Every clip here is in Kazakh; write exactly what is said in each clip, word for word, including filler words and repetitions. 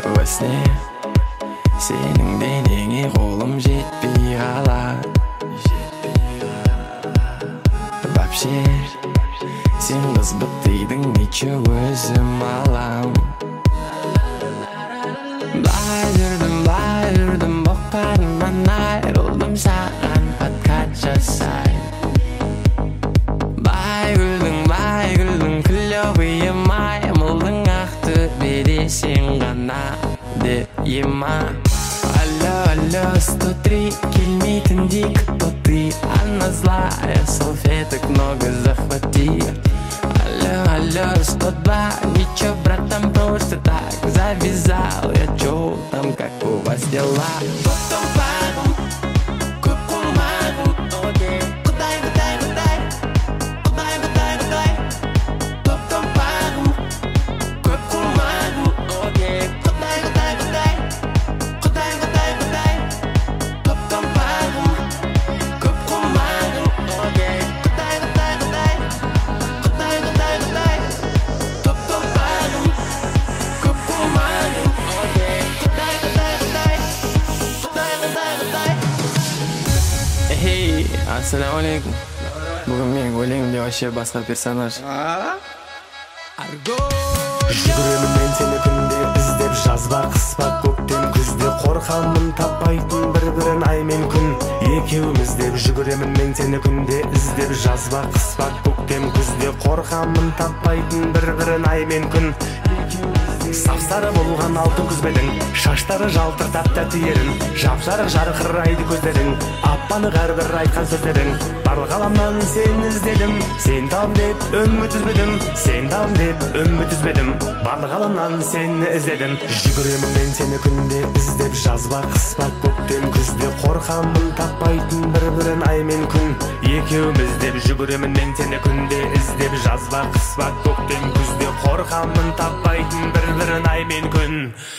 Во сне senin denene қолым жетпей қалар. Вообще сен қызбыт дейдің, нече өзім алам. Былай жүрдім, былай жүрдім, боқтарымнан айрылдым, саған подкат жасай. Бай күлдің, бай күлдің, клёвый маймылдың ақтөбеде сен ғана деп ема. Алло, алло, сто три, келмейтіндей кто ты, она злая, салфеток много захвати. Алло, алло, сто два, ничего, братан, просто так завязал я, чё там, как у вас дела? Потом паром, кукумару, окей, кудай, кудай, кудай, кудай, кудай, кудай. Потом паром, кукумару, окей, кудай, кудай, кудай, кудай, кудай, кудай. Потом паром, кукумару, окей, кудай, кудай, кудай, кудай, кудай, кудай. Потом паром, кукумару, окей, кудай, кудай, кудай, кудай, кудай, кудай. Эй, ассалаумалейкум. Бүгін мен өлеңімде вообще басқа персонаж. Жүгіремін мен сені күнде іздеп, жазба қыспа көктем күзде, қорқамын таппайтын бір-бірін ай мен күн. Екеуміз деп жүгіремін мен сені күнде іздеп, жазба қыспа көктем күзде, қорқамын таппайтын бір-бірін ай мен күн. Сап-сары болған алтын күзбедің, шаштары жалтыртап тәтті ерін, жап-жарық жарқырайды көздерің, аппанық әрбір айтқан сөздерің. Барлық ғаламнан сен іздедім, сен там деп үміт үзбедім, сен там деп үміт үзбедім, барлық ғаламнан сені іздедім. Жүгіремін мен сені күнде іздеп, жазба қыспа көктем күзде, қорқамын таппайтын бір-бірін ай мен күн. Екеуміз деп жүгіремін мен сені күнде іздеп, жазба қыспа көктем күзде, қорқамын таппайтын бір-бірін ай мен күн.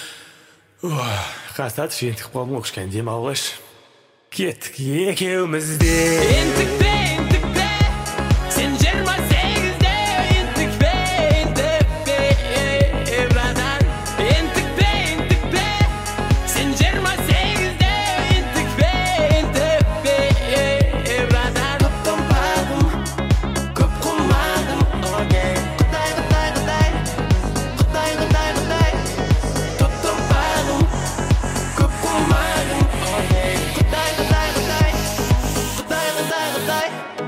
Қастат жентік болмын, кішкене демалғыш. Кеттік екеумізде. Ентікпе, ентікпе, сен жиырма сегізде. Ентікпе, ентікпе, братан. Ентікпе, ентікпе, сен жиырма сегізде. Ентікпе, ентікпе, братан. Көптен бағым, көп құмағым, окей. Құдай, құдай, құдай, құдай, құдай, құдай. Көптен бағым, көп құмағым, окей. Құдай, құдай, құдай, құдай, құдай, құдай.